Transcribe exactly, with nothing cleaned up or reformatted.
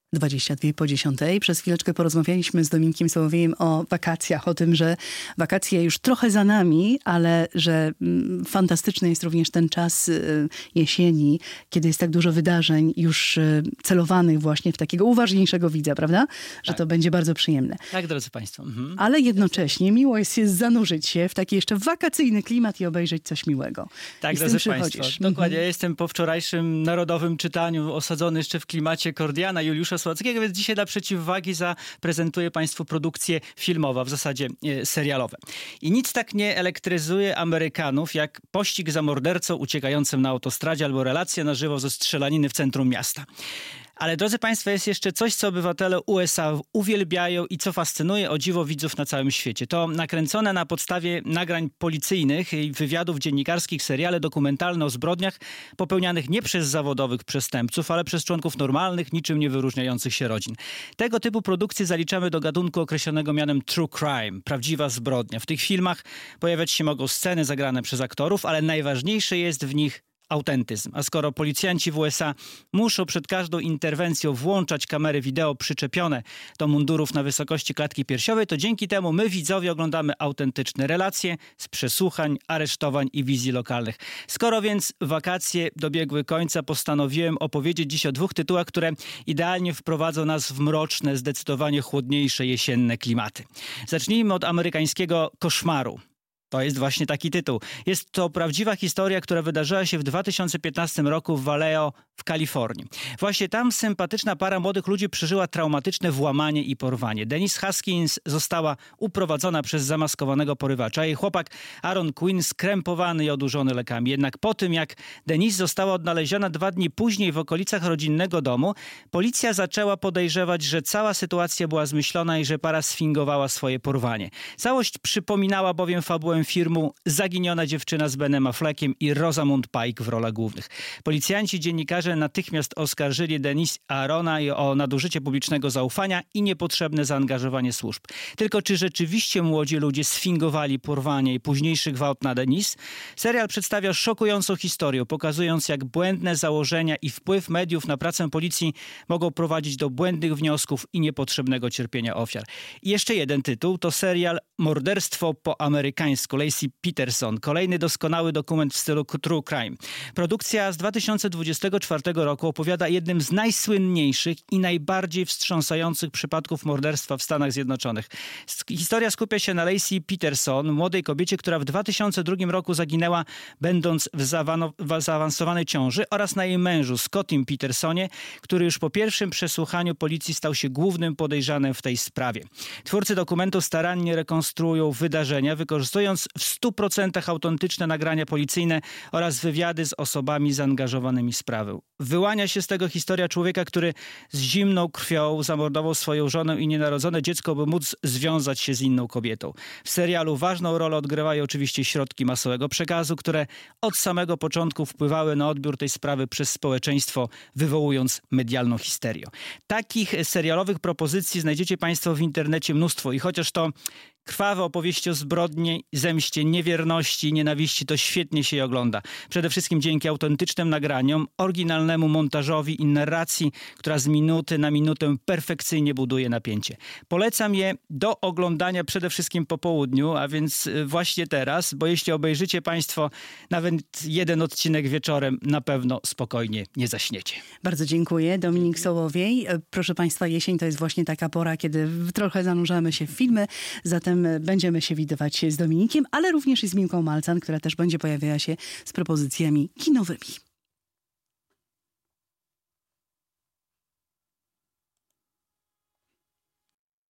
dwadzieścia dwie po dziesiątej. Przez chwileczkę porozmawialiśmy z Dominikiem Sołowiejem o wakacjach, o tym, że wakacje już trochę za nami, ale że mm, fantastyczny jest również ten czas y, jesieni, kiedy jest tak dużo wydarzeń już y, celowanych właśnie w takiego uważniejszego widza, prawda? Że Tak. to będzie bardzo przyjemne. Tak, drodzy Państwo. Mhm. Ale jednocześnie miło jest się zanurzyć się w taki jeszcze wakacyjny klimat i obejrzeć coś miłego. Tak, I z tym drodzy Państwo. przychodzisz. Dokładnie. Mhm. Ja jestem po wczorajszym narodowym czytaniu osadzony jeszcze w klimacie Kordiana, Juliusza Słowackiego, więc dzisiaj dla przeciwwagi zaprezentuję Państwu produkcję filmową, w zasadzie e, serialowe. I nic tak nie elektryzuje Amerykanów jak pościg za mordercą uciekającym na autostradzie albo relacja na żywo ze strzelaniny w centrum miasta. Ale drodzy Państwo, jest jeszcze coś, co obywatele U S A uwielbiają i co fascynuje o dziwo widzów na całym świecie. To nakręcone na podstawie nagrań policyjnych i wywiadów dziennikarskich seriale dokumentalne o zbrodniach popełnianych nie przez zawodowych przestępców, ale przez członków normalnych, niczym nie wyróżniających się rodzin. Tego typu produkcje zaliczamy do gatunku określonego mianem true crime, prawdziwa zbrodnia. W tych filmach pojawiać się mogą sceny zagrane przez aktorów, ale najważniejsze jest w nich autentyzm. A skoro policjanci w U S A muszą przed każdą interwencją włączać kamery wideo przyczepione do mundurów na wysokości klatki piersiowej, to dzięki temu my, widzowie, oglądamy autentyczne relacje z przesłuchań, aresztowań i wizji lokalnych. Skoro więc wakacje dobiegły końca, postanowiłem opowiedzieć dziś o dwóch tytułach, które idealnie wprowadzą nas w mroczne, zdecydowanie chłodniejsze jesienne klimaty. Zacznijmy od amerykańskiego koszmaru. To jest właśnie taki tytuł. Jest to prawdziwa historia, która wydarzyła się w dwa tysiące piętnastym roku w Vallejo w Kalifornii. Właśnie tam sympatyczna para młodych ludzi przeżyła traumatyczne włamanie i porwanie. Denise Haskins została uprowadzona przez zamaskowanego porywacza. Jej chłopak Aaron Quinn skrępowany i odurzony lekami. Jednak po tym, jak Denise została odnaleziona dwa dni później w okolicach rodzinnego domu, policja zaczęła podejrzewać, że cała sytuacja była zmyślona i że para sfingowała swoje porwanie. Całość przypominała bowiem fabułę filmu Zaginiona dziewczyna z Benem Affleckiem i Rosamund Pike w rolach głównych. Policjanci i dziennikarze natychmiast oskarżyli Denise Aarona o nadużycie publicznego zaufania i niepotrzebne zaangażowanie służb. Tylko czy rzeczywiście młodzi ludzie sfingowali porwanie i późniejszy gwałt na Denise? Serial przedstawia szokującą historię, pokazując, jak błędne założenia i wpływ mediów na pracę policji mogą prowadzić do błędnych wniosków i niepotrzebnego cierpienia ofiar. I jeszcze jeden tytuł to serial Morderstwo po amerykańsku. Lacey Peterson. Kolejny doskonały dokument w stylu true crime. Produkcja z dwa tysiące dwudziestego czwartego roku opowiada o jednym z najsłynniejszych i najbardziej wstrząsających przypadków morderstwa w Stanach Zjednoczonych. Historia skupia się na Lacey Peterson, młodej kobiecie, która w dwa tysiące drugim roku zaginęła, będąc w, w zaawansowanej ciąży, oraz na jej mężu, Scottim Petersonie, który już po pierwszym przesłuchaniu policji stał się głównym podejrzanym w tej sprawie. Twórcy dokumentu starannie rekonstruują wydarzenia, wykorzystując w stu procentach autentyczne nagrania policyjne oraz wywiady z osobami zaangażowanymi w sprawę. Wyłania się z tego historia człowieka, który z zimną krwią zamordował swoją żonę i nienarodzone dziecko, by móc związać się z inną kobietą. W serialu ważną rolę odgrywają oczywiście środki masowego przekazu, które od samego początku wpływały na odbiór tej sprawy przez społeczeństwo, wywołując medialną histerię. Takich serialowych propozycji znajdziecie Państwo w internecie mnóstwo i chociaż to krwawe opowieści o zbrodni, zemście, niewierności, nienawiści, to świetnie się je ogląda. Przede wszystkim dzięki autentycznym nagraniom, oryginalnemu montażowi i narracji, która z minuty na minutę perfekcyjnie buduje napięcie. Polecam je do oglądania przede wszystkim po południu, a więc właśnie teraz, bo jeśli obejrzycie Państwo nawet jeden odcinek wieczorem, na pewno spokojnie nie zaśniecie. Bardzo dziękuję. Dominik Sołowiej. Proszę Państwa, jesień to jest właśnie taka pora, kiedy trochę zanurzamy się w filmy, zatem będziemy się widywać z Dominikiem, ale również i z Miłką Malcan, która też będzie pojawiała się z propozycjami kinowymi.